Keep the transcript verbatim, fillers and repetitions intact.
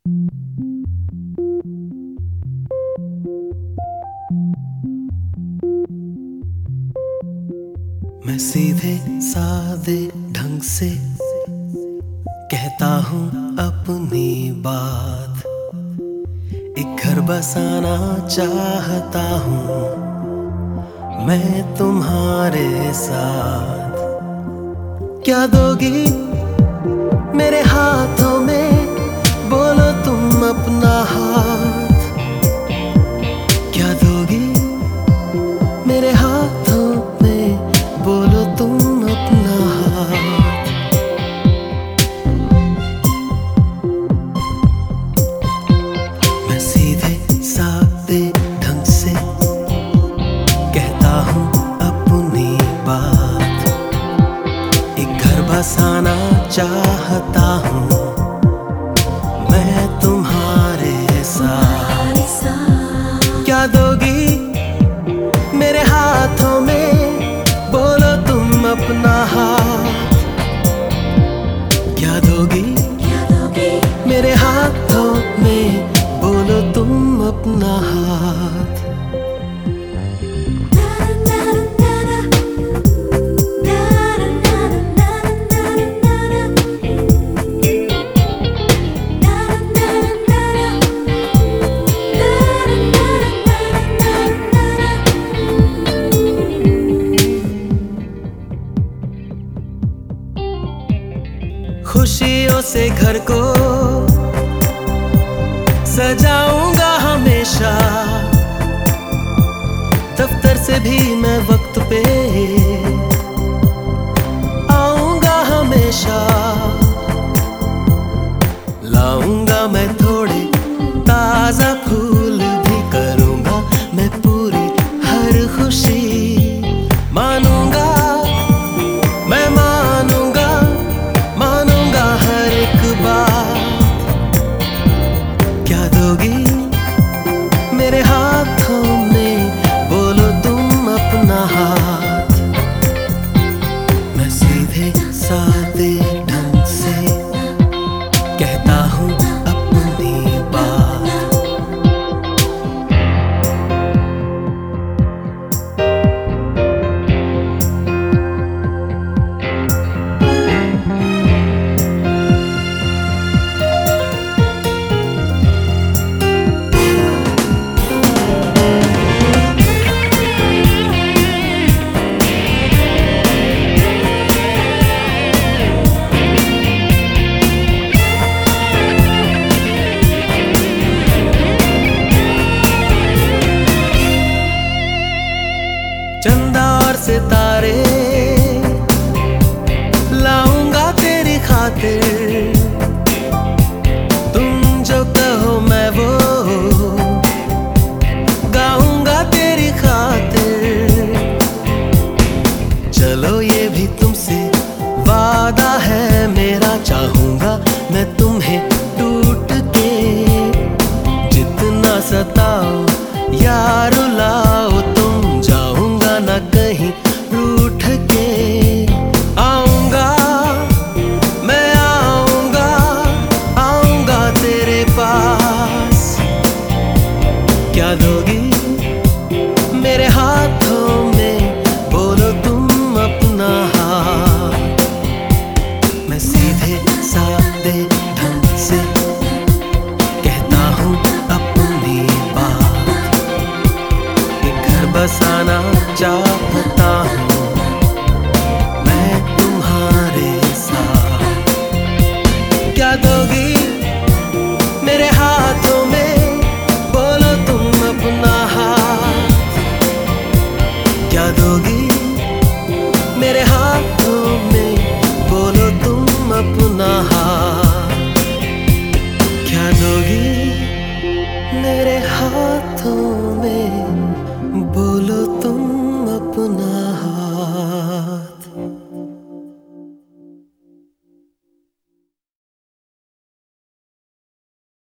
मैं सीधे सादे ढंग से कहता हूँ अपनी बात। एक घर बसाना चाहता हूँ मैं तुम्हारे साथ। क्या दोगी मेरे हाथों में, बोलो तुम अपना हाथ। क्या दोगी मेरे हाथों में, बोलो तुम अपना हाथ। मैं सीधे सादे ढंग से कहता हूँ अपनी बात। एक घर बसाना चाहता हूँ मैं तुम्हारे साथ। क्या दोगी मेरे हाथों में, बोलो तुम अपना हाथ। क्या दोगी मेरे हाथों में, बोलो तुम अपना हाथ। खुशियों से घर को सजाऊंगा हमेशा। दफ्तर से भी मैं वक्त पे आऊंगा हमेशा। लाऊंगा मैं थोड़े ताजा फूल भी, करूंगा मैं पूरी हर खुशी। मानूंगा मैं, मानूंगा मानूंगा हर एक बात। क्या दोगी मेरे हाथों में, बोलो तुम अपना हाथ। मैं सीधे सादे ढंग से कहता हूँ अपनी बात। चंदा और सितारे लाऊंगा तेरी खातिर। तुम जो कहो मैं वो गाऊंगा तेरी खातिर। चलो ये भी तुमसे वादा है मेरा, चाहूंगा मैं तुम्हें टूट के। जितना सताओ या रुलाओ तुम, जाऊंगा ना कहीं रूठ के। आऊंगा मैं, आऊंगा आऊंगा तेरे पास। क्या दोगी मेरे हाथों में, बोलो तुम अपना हाथ। मैं सीधे सादे ढंग से कहता हूँ अपनी बात। एक घर बसाना चाहता हूँ मैं तुम्हारे साथ। क्या दोगी मेरे हाथों में, बोलो तुम अपना हाथ। क्या दोगी मेरे हाथों में,